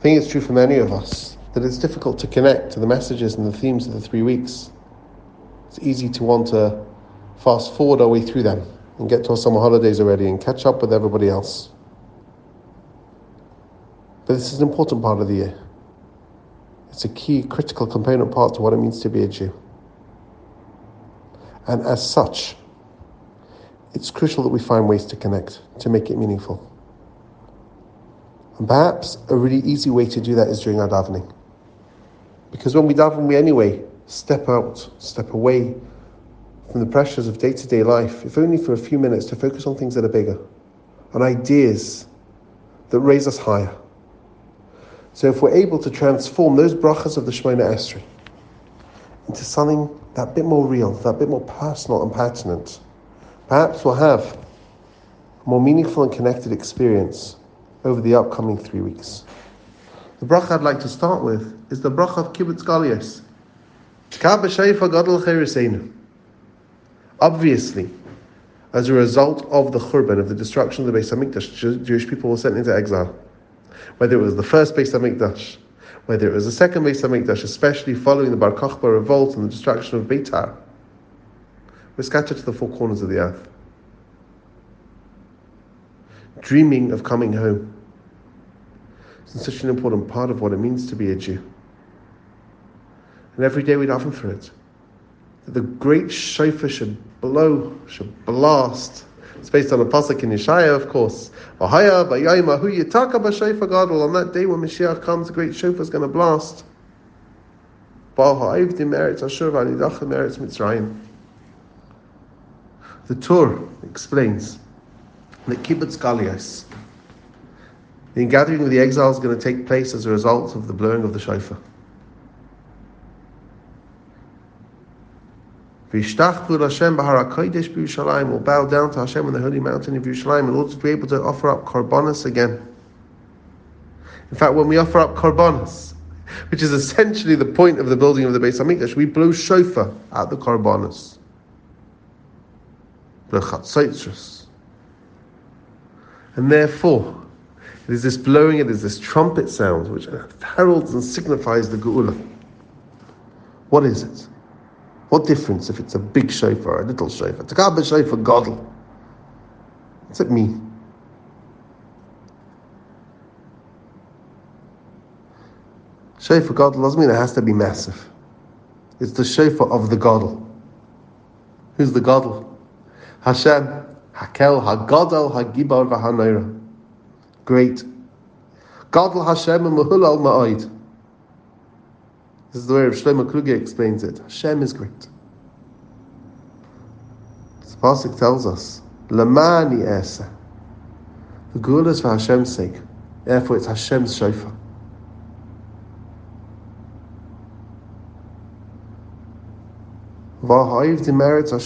think it's true for many of us that it's difficult to connect to the messages and the themes of the 3 weeks. It's easy to want to fast forward our way through them and get to our summer holidays already and catch up with everybody else. But this is an important part of the year. It's a key, critical component part to what it means to be a Jew. And as such, it's crucial that we find ways to connect, to make it meaningful. And perhaps a really easy way to do that is during our davening. Because when we daven, we anyway step out, step away from the pressures of day-to-day life, if only for a few minutes, to focus on things that are bigger, on ideas that raise us higher. So if we're able to transform those brachas of the Shemona Esrei into something that bit more real, that bit more personal and pertinent, perhaps we'll have a more meaningful and connected experience over the upcoming 3 weeks. The bracha I'd like to start with is the bracha of Kibbutz Galuyos. Obviously, as a result of the Churban, of the destruction of the Beis HaMikdash, Jewish people were sent into exile. Whether it was the first Beis HaMikdash, whether it was the second Beis HaMikdash, especially following the Bar Kokhba revolt and the destruction of Beitar, were scattered to the four corners of the earth, dreaming of coming home. It's such an important part of what it means to be a Jew. And every day we daven for it. That the great shofar should blow, should blast. It's based on a pasuk in Yeshaya, of course. On that day when Mashiach comes, the great shofar is going to blast. The Torah explains that Kibbutz Galuyos, the ingathering of the exiles, is going to take place as a result of the blowing of the shofar. V'ishtachvu Hashem b'har HaKodesh b'Yerushalayim, will bow down to Hashem on the holy mountain of Yerushalayim in order to be able to offer up korbanos again. In fact, when we offer up korbanos, which is essentially the point of the building of the Beis HaMikdash, we blow shofar at the korbanos. The chatzotros. And therefore, it is this blowing, it is this trumpet sound which heralds and signifies the Geula. What is it? What difference if it's a big shofar or a little shofar? Takab shofar gadol. What's it mean? Shofar gadol doesn't mean it has to be massive. It's the shofar of the gadol. Who's the gadol? Hashem, Hakel, Hagadol, Hagibar, V'Hanoira. Great. Gadol Hashem and Mahulal Ma'od. This is the way Rav Shlomo Kluger explains it. Hashem is great. The pasuk tells us, Lamani Esa. The Geula is for Hashem's sake. Therefore, it's Hashem's shofar. It doesn't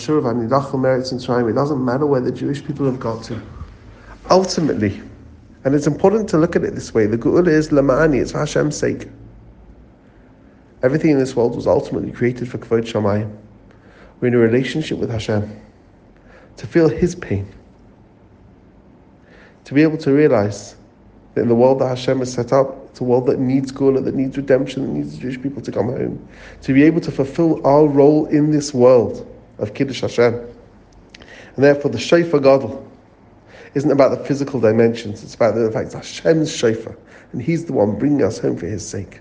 matter where the Jewish people have got to. Ultimately, and it's important to look at it this way, the Geula is Lamani, it's for Hashem's sake. Everything in this world was ultimately created for Kvod Shamayim. We're in a relationship with Hashem, to feel His pain, to be able to realize that in the world that Hashem has set up, it's a world that needs Geula, that needs redemption, that needs the Jewish people to come home, to be able to fulfill our role in this world of Kiddush Hashem. And therefore the Shofar Gadol isn't about the physical dimensions, it's about the fact that Hashem's Shofar, and He's the one bringing us home for His sake.